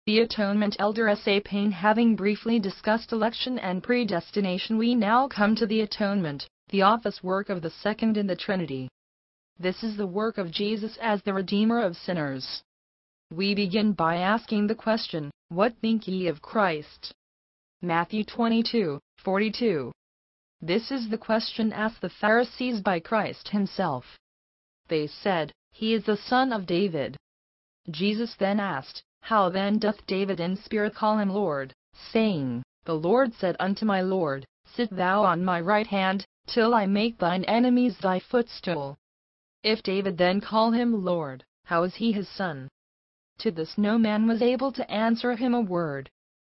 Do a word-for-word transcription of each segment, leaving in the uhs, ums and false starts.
The Atonement. Elder S. A. Payne. Having briefly discussed election and predestination, we now come to the atonement, the office work of the second in the Trinity. This is the work of Jesus as the Redeemer of sinners. We begin by asking the question, "What think ye of Christ?" Matthew twenty-two, forty-two. This is the question asked the Pharisees by Christ himself. They said, "He is the son of David." Jesus then asked, "How then doth David in spirit call him Lord, saying, The Lord said unto my Lord, Sit thou on my right hand, till I make thine enemies thy footstool." If David then call him Lord, how is he his son? To this no man was able to answer him a word.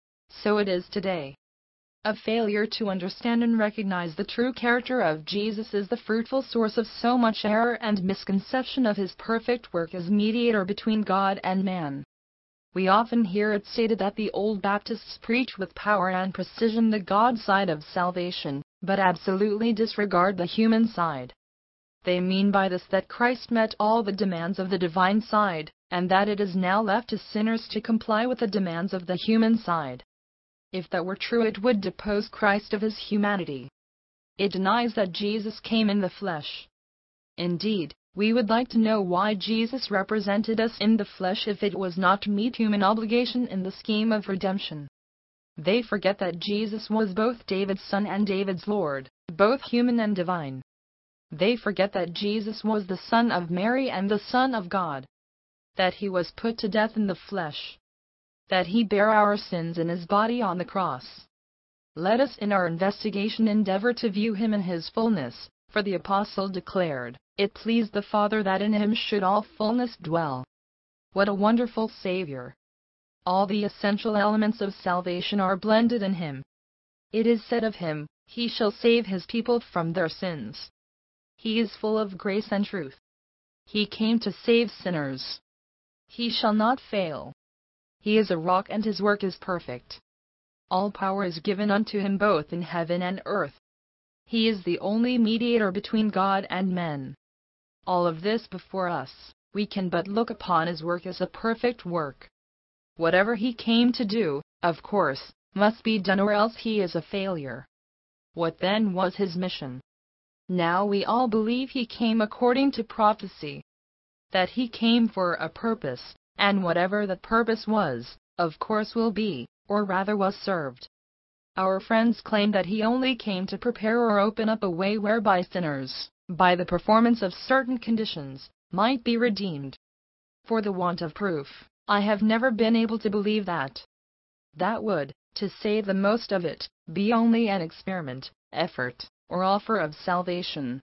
So it is today. A failure to understand and recognize the true character of Jesus is the fruitful source of so much error and misconception of his perfect work as mediator between God and man. We often hear it stated that the old Baptists preach with power and precision the God side of salvation, but absolutely disregard the human side. They mean by this that Christ met all the demands of the divine side, and that it is now left to sinners to comply with the demands of the human side. If that were true, it would depose Christ of his humanity. It denies that Jesus came in the flesh. Indeed, we would like to know why Jesus represented us in the flesh if it was not to meet human obligation in the scheme of redemption. They forget that Jesus was both David's son and David's Lord, both human and divine. They forget that Jesus was the Son of Mary and the Son of God. That he was put to death in the flesh. That he bare our sins in his body on the cross. Let us in our investigation endeavor to view him in his fullness, for the apostle declared, "It pleased the Father that in him should all fullness dwell." What a wonderful Savior! All the essential elements of salvation are blended in him. It is said of him, "He shall save his people from their sins." He is full of grace and truth. He came to save sinners. He shall not fail. He is a rock and his work is perfect. All power is given unto him both in heaven and earth. He is the only mediator between God and men. All of this before us, we can but look upon his work as a perfect work. Whatever he came to do, of course, must be done or else he is a failure. What then was his mission? Now we all believe he came according to prophecy. That he came for a purpose, and whatever that purpose was, of course will be, or rather was served. Our friends claim that he only came to prepare or open up a way whereby sinners, by the performance of certain conditions, might be redeemed. For the want of proof, I have never been able to believe that. That would, to say the most of it, be only an experiment, effort, or offer of salvation.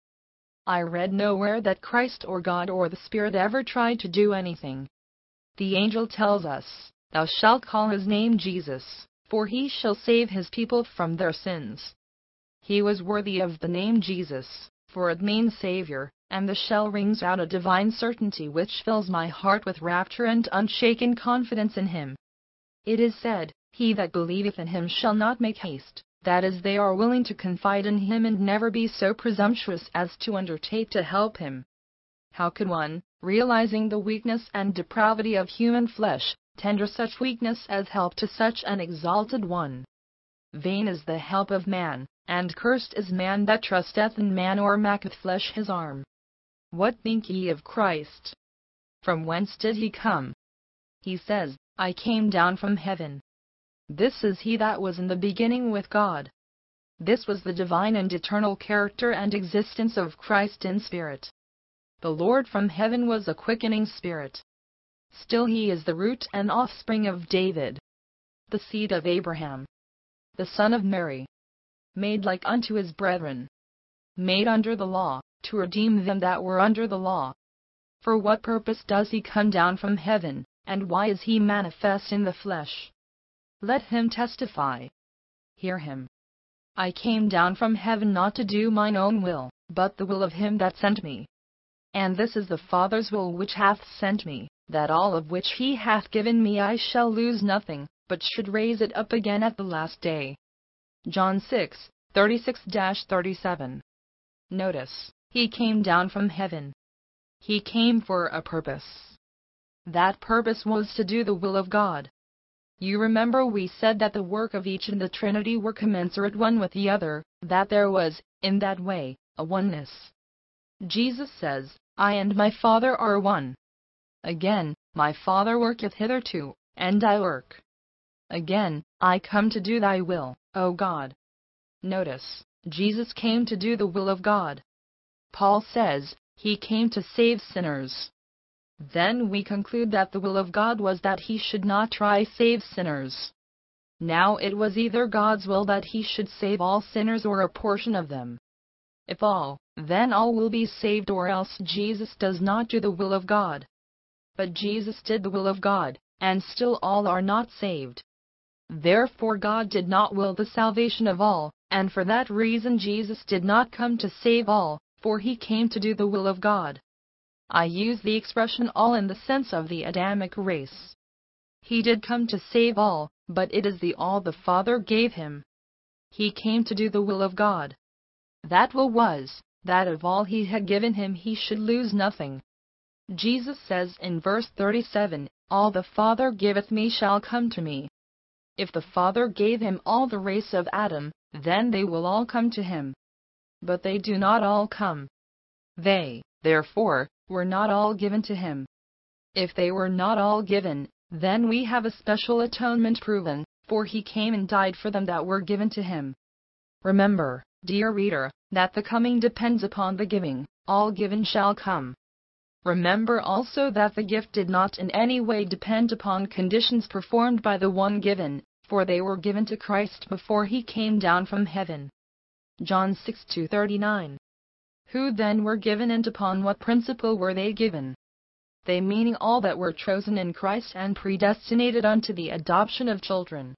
I read nowhere that Christ or God or the Spirit ever tried to do anything. The angel tells us, "Thou shalt call his name Jesus, for he shall save his people from their sins." He was worthy of the name Jesus, for it means Savior, and the shell rings out a divine certainty which fills my heart with rapture and unshaken confidence in him. It is said, "He that believeth in him shall not make haste," that is, they are willing to confide in him and never be so presumptuous as to undertake to help him. How could one, realizing the weakness and depravity of human flesh, tender such weakness as help to such an exalted one? Vain is the help of man, and cursed is man that trusteth in man or maketh flesh his arm. What think ye of Christ? From whence did he come? He says, "I came down from heaven." This is he that was in the beginning with God. This was the divine and eternal character and existence of Christ in spirit. The Lord from heaven was a quickening spirit. Still he is the root and offspring of David, the seed of Abraham, the son of Mary, made like unto his brethren, made under the law, to redeem them that were under the law. For what purpose does he come down from heaven, and why is he manifest in the flesh? Let him testify. Hear him. "I came down from heaven not to do mine own will, but the will of him that sent me. And this is the Father's will which hath sent me, that all of which he hath given me I shall lose nothing, but should raise it up again at the last day." John six, thirty-six to thirty-seven. Notice, he came down from heaven. He came for a purpose. That purpose was to do the will of God. You remember we said that the work of each in the Trinity were commensurate one with the other, that there was, in that way, a oneness. Jesus says, I and my Father are one. Again, my Father worketh hitherto, and I work. Again, I come to do thy will, O God. Notice, Jesus came to do the will of God. Paul says, he came to save sinners. Then we conclude that the will of God was that he should not try save sinners. Now it was either God's will that he should save all sinners or a portion of them. If all, then all will be saved, or else Jesus does not do the will of God. But Jesus did the will of God, and still all are not saved. Therefore God did not will the salvation of all, and for that reason Jesus did not come to save all, for he came to do the will of God. I use the expression all in the sense of the Adamic race. He did come to save all, but it is the all the Father gave him. He came to do the will of God. That will was, that of all he had given him he should lose nothing. Jesus says in verse thirty-seven, all the Father giveth me shall come to me. If the Father gave him all the race of Adam, then they will all come to him. But they do not all come. They, therefore, were not all given to him. If they were not all given, then we have a special atonement proven, for he came and died for them that were given to him. Remember, dear reader, that the coming depends upon the giving. All given shall come. Remember also that the gift did not in any way depend upon conditions performed by the one given, for they were given to Christ before he came down from heaven. John six two thirty-nine. Who then were given, and upon what principle were they given? They meaning all that were chosen in Christ and predestinated unto the adoption of children.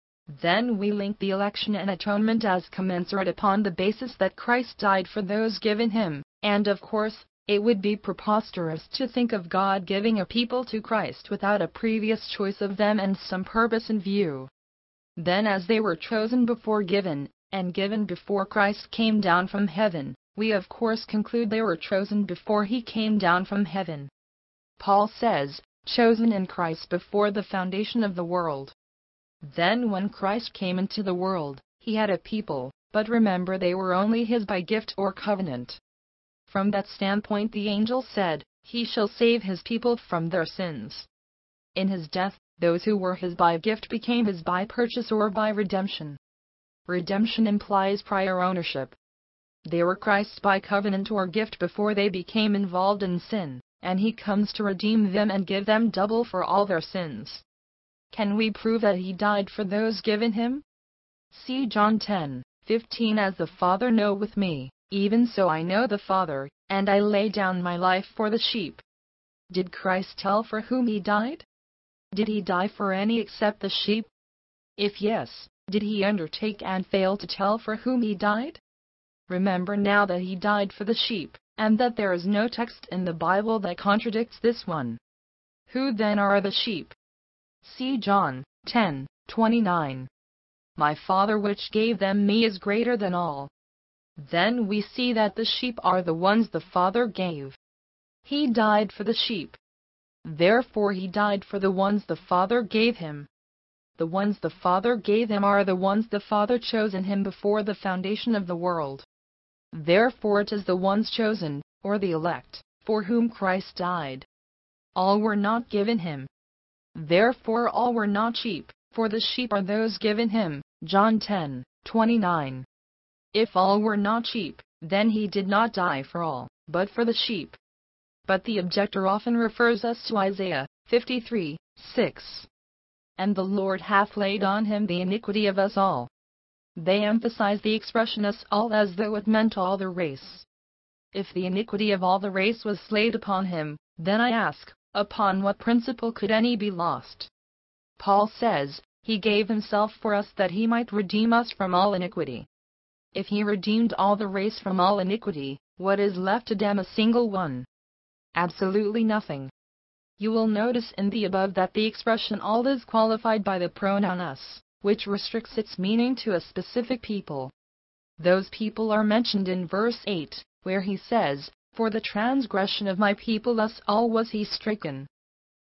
Then we link the election and atonement as commensurate upon the basis that Christ died for those given him, and of course, it would be preposterous to think of God giving a people to Christ without a previous choice of them and some purpose in view. Then as they were chosen before given, and given before Christ came down from heaven, we of course conclude they were chosen before he came down from heaven. Paul says, chosen in Christ before the foundation of the world. Then when Christ came into the world, he had a people, but remember they were only his by gift or covenant. From that standpoint the angel said, he shall save his people from their sins. In his death, those who were his by gift became his by purchase or by redemption. Redemption implies prior ownership. They were Christ's by covenant or gift before they became involved in sin, and he comes to redeem them and give them double for all their sins. Can we prove that he died for those given him? See John ten fifteen. As the Father knoweth me, even so I know the Father, and I lay down my life for the sheep. Did Christ tell for whom he died? Did he die for any except the sheep? If yes, did he undertake and fail to tell for whom he died? Remember now that he died for the sheep, and that there is no text in the Bible that contradicts this one. Who then are the sheep? See John ten twenty-nine. My Father which gave them me is greater than all. Then we see that the sheep are the ones the Father gave. He died for the sheep. Therefore he died for the ones the Father gave him. The ones the Father gave him are the ones the Father chose in him before the foundation of the world. Therefore it is the ones chosen, or the elect, for whom Christ died. All were not given him. Therefore all were not sheep, for the sheep are those given him. John ten twenty-nine. If all were not sheep, then he did not die for all, but for the sheep. But the objector often refers us to Isaiah fifty-three six. And the Lord hath laid on him the iniquity of us all. They emphasize the expression us all as though it meant all the race. If the iniquity of all the race was laid upon him, then I ask, upon what principle could any be lost? Paul says, he gave himself for us that he might redeem us from all iniquity. If he redeemed all the race from all iniquity, what is left to damn a single one? Absolutely nothing. You will notice in the above that the expression all is qualified by the pronoun us, which restricts its meaning to a specific people. Those people are mentioned in verse eight, where he says, for the transgression of my people us all was he stricken.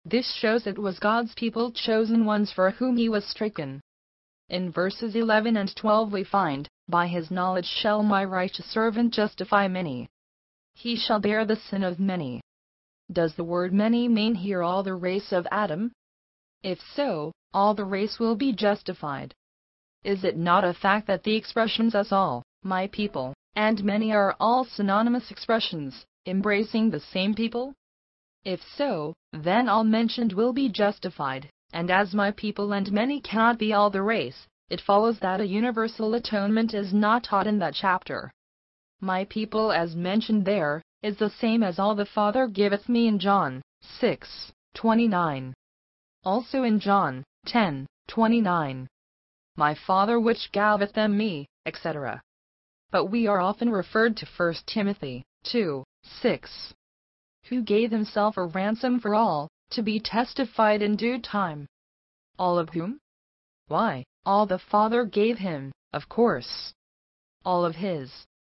This shows it was God's people, chosen ones for whom he was stricken. In verses eleven and twelve we find, "By his knowledge shall my righteous servant justify many. He shall bear the sin of many." Does the word many mean here all the race of Adam? If so, all the race will be justified. Is it not a fact that the expressions "us all," "my people," and "many" are all synonymous expressions, embracing the same people? If so, then all mentioned will be justified, and as "my people" and "many" cannot be all the race, it follows that a universal atonement is not taught in that chapter. "My people," as mentioned there, is the same as "all the Father giveth me" in John six twenty-nine. Also in John ten twenty-nine. "My Father which gaveth them me," et cetera. But we are often referred to First Timothy two six. "Who gave himself a ransom for all, to be testified in due time." All of whom? Why, all the Father gave him, of course. All of his.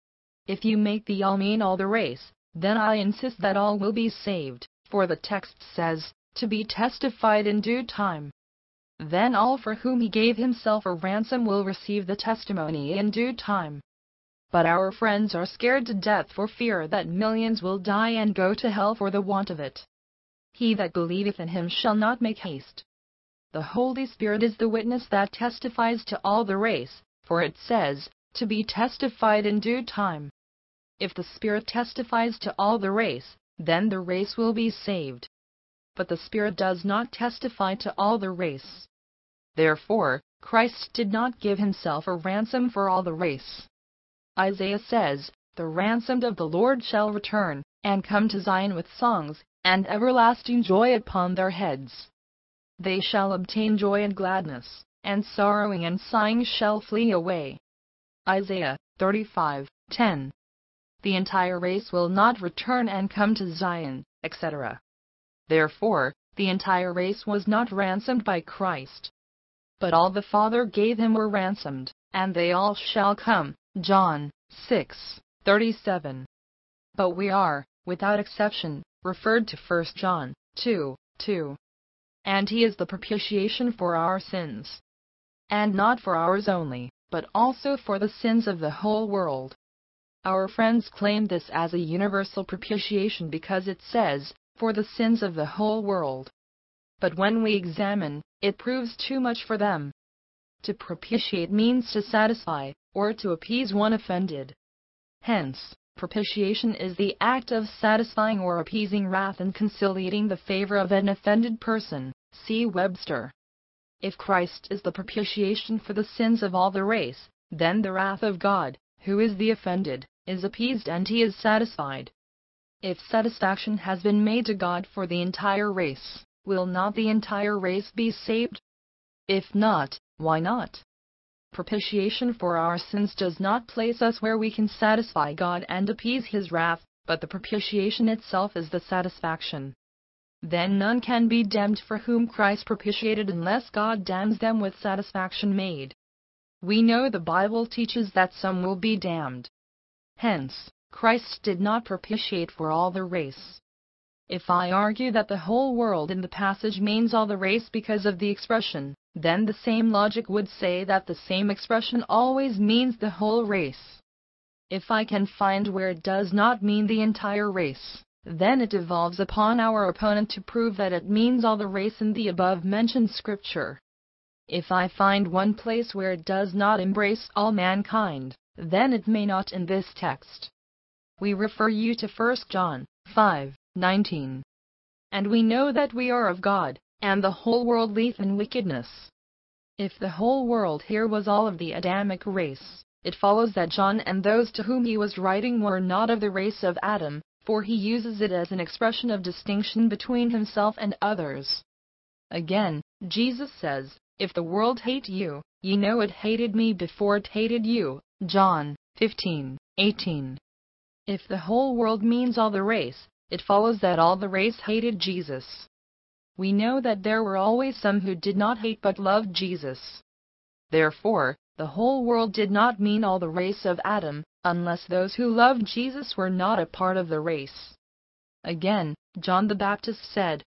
If you make the all mean all the race, then I insist that all will be saved, for the text says, "to be testified in due time." Then all for whom he gave himself a ransom will receive the testimony in due time. But our friends are scared to death for fear that millions will die and go to hell for the want of it. "He that believeth in him shall not make haste." The Holy Spirit is the witness that testifies to all the race, for it says, "to be testified in due time." If the Spirit testifies to all the race, then the race will be saved. But the Spirit does not testify to all the race. Therefore, Christ did not give himself a ransom for all the race. Isaiah says, "The ransomed of the Lord shall return, and come to Zion with songs, and everlasting joy upon their heads. They shall obtain joy and gladness, and sorrowing and sighing shall flee away." Isaiah thirty-five ten. The entire race will not return and come to Zion, et cetera. Therefore, the entire race was not ransomed by Christ. But all the Father gave him were ransomed, and they all shall come. John six thirty-seven. But we are, without exception, referred to First John two two. "And he is the propitiation for our sins. And not for ours only, but also for the sins of the whole world." Our friends claim this as a universal propitiation because it says, "for the sins of the whole world." But when we examine, it proves too much for them. To propitiate means to satisfy, or to appease one offended. Hence, propitiation is the act of satisfying or appeasing wrath and conciliating the favor of an offended person. See Webster. If Christ is the propitiation for the sins of all the race, then the wrath of God, who is the offended, is appeased and he is satisfied. If satisfaction has been made to God for the entire race, will not the entire race be saved? If not, why not? Propitiation for our sins does not place us where we can satisfy God and appease his wrath, but the propitiation itself is the satisfaction. Then none can be damned for whom Christ propitiated unless God damns them with satisfaction made. We know the Bible teaches that some will be damned. Hence, Christ did not propitiate for all the race. If I argue that the whole world in the passage means all the race because of the expression, then the same logic would say that the same expression always means the whole race. If I can find where it does not mean the entire race, then it devolves upon our opponent to prove that it means all the race in the above-mentioned scripture. If I find one place where it does not embrace all mankind, then it may not in this text. We refer you to First John five nineteen. "And we know that we are of God, and the whole world lieth in wickedness." If the whole world here was all of the Adamic race, it follows that John and those to whom he was writing were not of the race of Adam, for he uses it as an expression of distinction between himself and others. Again, Jesus says, "If the world hate you, ye know it hated me before it hated you." John fifteen eighteen. If the whole world means all the race, it follows that all the race hated Jesus. We know that there were always some who did not hate but loved Jesus. Therefore, the whole world did not mean all the race of Adam, unless those who loved Jesus were not a part of the race. Again, John the Baptist said,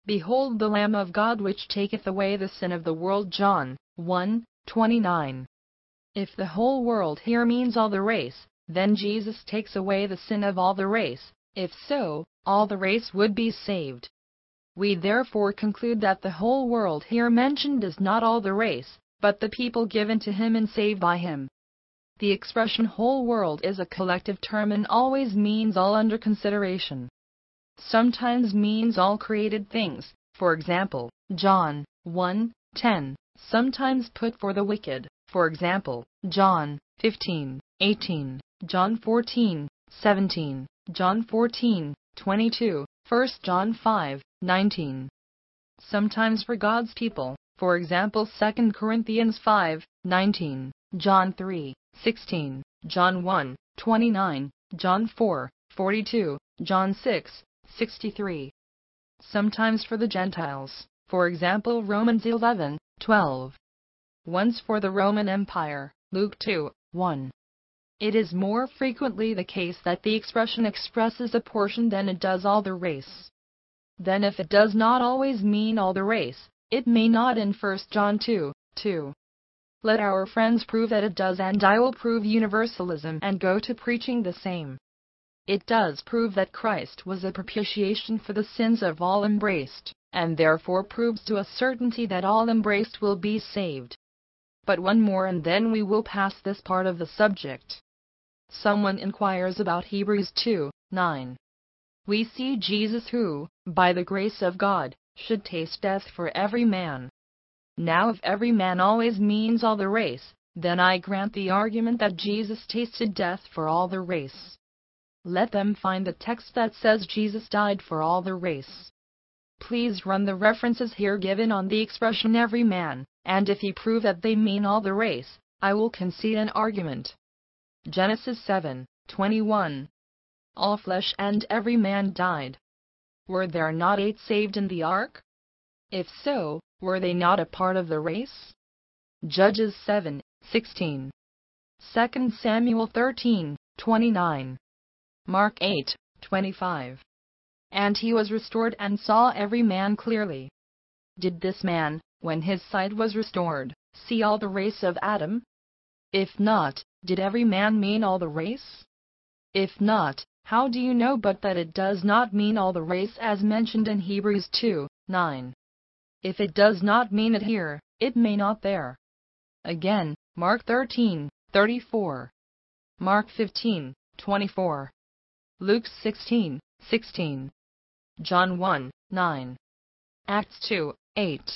Behold the Lamb of God which taketh away the sin of the world. John one twenty-nine. If the whole world here means all the race, then Jesus takes away the sin of all the race. If so, all the race would be saved. We therefore conclude that the whole world here mentioned is not all the race, but the people given to him and saved by him. The expression whole world is a collective term and always means all under consideration. Sometimes means all created things, for example, John one ten, sometimes put for the wicked, for example, John fifteen eighteen, John fourteen seventeen, John fourteen twenty-two, First John five nineteen. Sometimes for God's people, for example Second Corinthians five nineteen, John three sixteen, John one twenty-nine, John four forty-two, John six sixty-three. Sometimes for the Gentiles, for example Romans eleven twelve. Once for the Roman Empire, Luke two one. It is more frequently the case that the expression expresses a portion than it does all the race. Then if it does not always mean all the race, it may not in First John two two. Let our friends prove that it does, and I will prove universalism and go to preaching the same. It does prove that Christ was a propitiation for the sins of all embraced, and therefore proves to a certainty that all embraced will be saved. But one more and then we will pass this part of the subject. Someone inquires about Hebrews two nine. We see Jesus who, by the grace of God, should taste death for every man. Now if every man always means all the race, then I grant the argument that Jesus tasted death for all the race. Let them find the text that says Jesus died for all the race. Please run the references here given on the expression every man, and if you prove that they mean all the race, I will concede an argument. Genesis seven twenty-one. All flesh and every man died. Were there not eight saved in the ark? If so, were they not a part of the race? Judges seven sixteen. Second Samuel thirteen twenty-nine. Mark eight twenty-five. And he was restored and saw every man clearly. Did this man, when his sight was restored, see all the race of Adam? If not, did every man mean all the race? If not, how do you know but that it does not mean all the race as mentioned in Hebrews two nine? If it does not mean it here, it may not there. Again, Mark thirteen thirty-four. Mark fifteen twenty-four. Luke sixteen sixteen. John one nine. Acts two eight.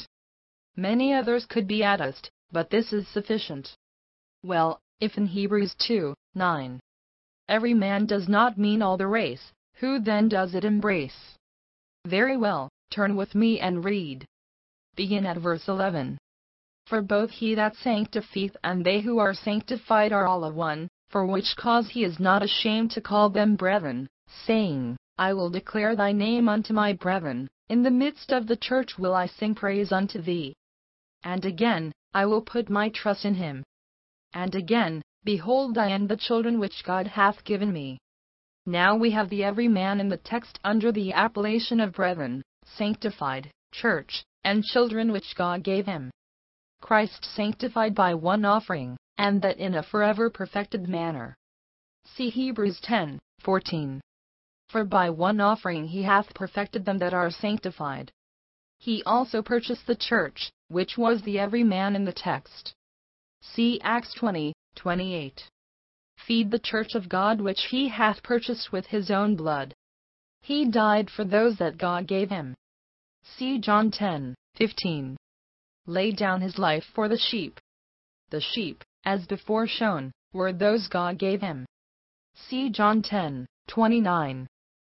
Many others could be added, but this is sufficient. Well, if in Hebrews two nine, every man does not mean all the race, who then does it embrace? Very well, turn with me and read. Begin at verse eleven. For both he that sanctifieth and they who are sanctified are all of one, for which cause he is not ashamed to call them brethren, saying, I will declare thy name unto my brethren, in the midst of the church will I sing praise unto thee. And again, I will put my trust in him. And again, behold I and the children which God hath given me. Now we have the every man in the text under the appellation of brethren, sanctified, church, and children which God gave him. Christ sanctified by one offering, and that in a forever perfected manner. See Hebrews ten fourteen. For by one offering he hath perfected them that are sanctified. He also purchased the church, which was the every man in the text. See Acts twenty twenty-eight. Feed the church of God which he hath purchased with his own blood. He died for those that God gave him. See John ten fifteen. Laid down his life for the sheep. The sheep, as before shown, were those God gave him. See John ten twenty-nine.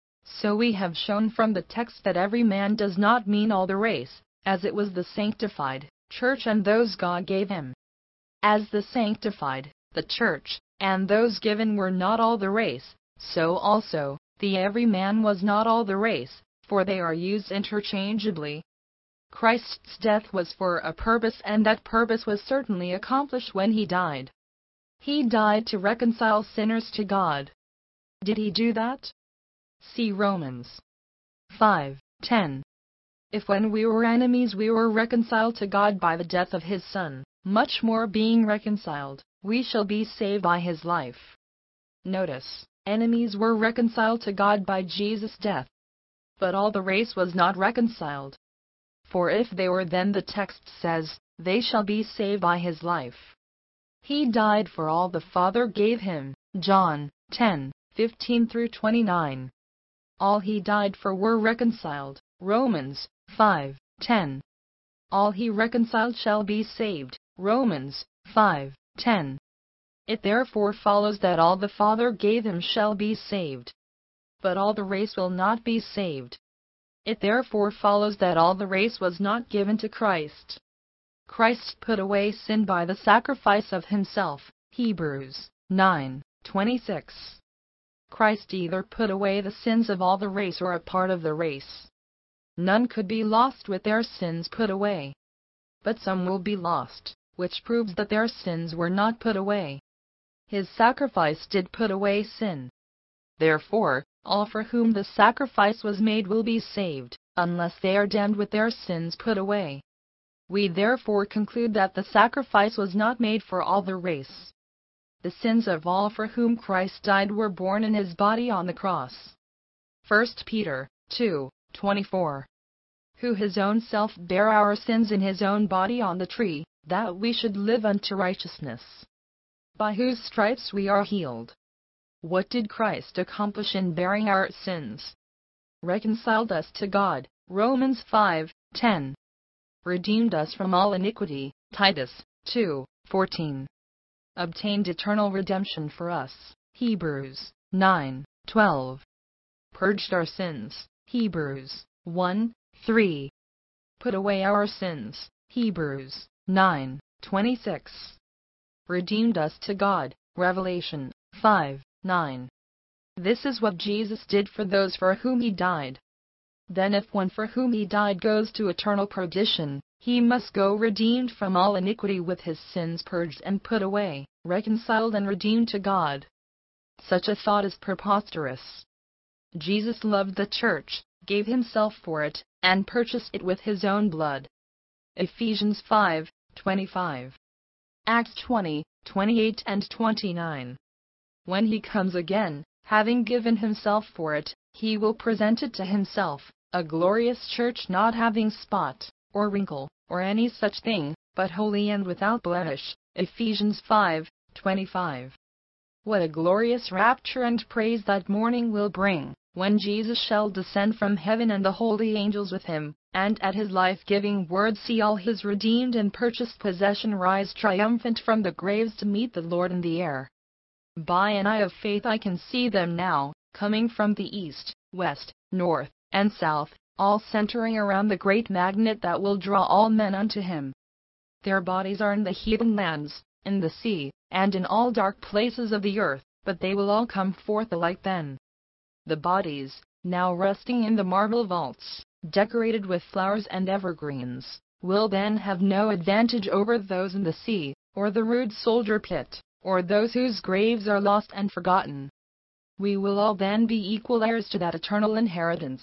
So we have shown from the text that every man does not mean all the race, as it was the sanctified church and those God gave him. As the sanctified, the church, and those given were not all the race, so also, the every man was not all the race, for they are used interchangeably. Christ's death was for a purpose, and that purpose was certainly accomplished when he died. He died to reconcile sinners to God. Did he do that? See Romans five ten. If when we were enemies we were reconciled to God by the death of his Son, much more being reconciled, we shall be saved by his life. Notice, enemies were reconciled to God by Jesus' death. But all the race was not reconciled. For if they were, then the text says, they shall be saved by his life. He died for all the Father gave him, John ten, fifteen through twenty-nine. All he died for were reconciled, Romans five, ten. All he reconciled shall be saved, Romans five, ten. It therefore follows that all the Father gave him shall be saved. But all the race will not be saved. It therefore follows that all the race was not given to Christ. Christ put away sin by the sacrifice of himself, Hebrews nine, twenty-six. Christ either put away the sins of all the race or a part of the race. None could be lost with their sins put away. But some will be lost, which proves that their sins were not put away. His sacrifice did put away sin. Therefore, all for whom the sacrifice was made will be saved, unless they are damned with their sins put away. We therefore conclude that the sacrifice was not made for all the race. The sins of all for whom Christ died were borne in his body on the cross. First Peter two, twenty-four. Who his own self bare our sins in his own body on the tree, that we should live unto righteousness. By whose stripes we are healed. What did Christ accomplish in bearing our sins? Reconciled us to God, Romans five, ten. Redeemed us from all iniquity, Titus two, fourteen. Obtained eternal redemption for us, Hebrews nine, twelve. Purged our sins, Hebrews one, three. Put away our sins, Hebrews nine, twenty-six. Redeemed us to God, Revelation five, nine. This is what Jesus did for those for whom he died. Then if one for whom he died goes to eternal perdition, he must go redeemed from all iniquity with his sins purged and put away, reconciled and redeemed to God. Such a thought is preposterous. Jesus loved the church, gave himself for it, and purchased it with his own blood. Ephesians five, twenty-five. Acts twenty, twenty-eight and twenty-nine. When he comes again, having given himself for it, he will present it to himself, a glorious church not having spot, or wrinkle, or any such thing, but holy and without blemish. Ephesians five, twenty-five. What a glorious rapture and praise that morning will bring, when Jesus shall descend from heaven and the holy angels with him, and at his life-giving word see all his redeemed and purchased possession rise triumphant from the graves to meet the Lord in the air. By an eye of faith I can see them now, coming from the east, west, north, and south, all centering around the great magnet that will draw all men unto him. Their bodies are in the heathen lands, in the sea, and in all dark places of the earth, but they will all come forth alike then. The bodies, now resting in the marble vaults, decorated with flowers and evergreens, will then have no advantage over those in the sea, or the rude soldier pit, or those whose graves are lost and forgotten. We will all then be equal heirs to that eternal inheritance.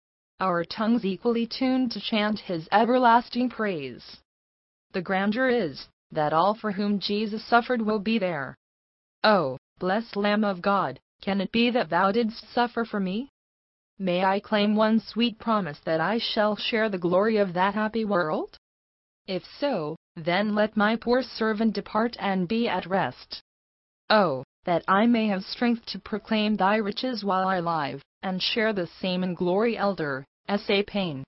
Our tongues equally tuned to chant his everlasting praise. The grandeur is, that all for whom Jesus suffered will be there. Oh, blessed Lamb of God, can it be that thou didst suffer for me? May I claim one sweet promise that I shall share the glory of that happy world? If so, then let my poor servant depart and be at rest. Oh, that I may have strength to proclaim thy riches while I live, and share the same in glory. Elder S. A. Payne.